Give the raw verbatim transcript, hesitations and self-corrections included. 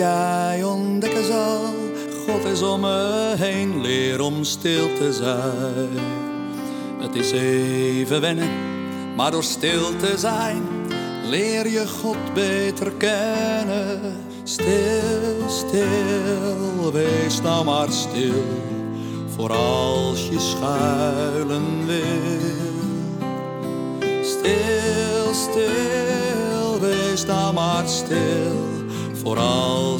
Jij ontdekken zal, God is om me heen, leer om stil te zijn. Het is even wennen, maar door stil te zijn leer je God beter kennen. Stil, stil, wees nou maar stil, voor als je schuilen wil. Stil, stil, wees nou maar stil, voor als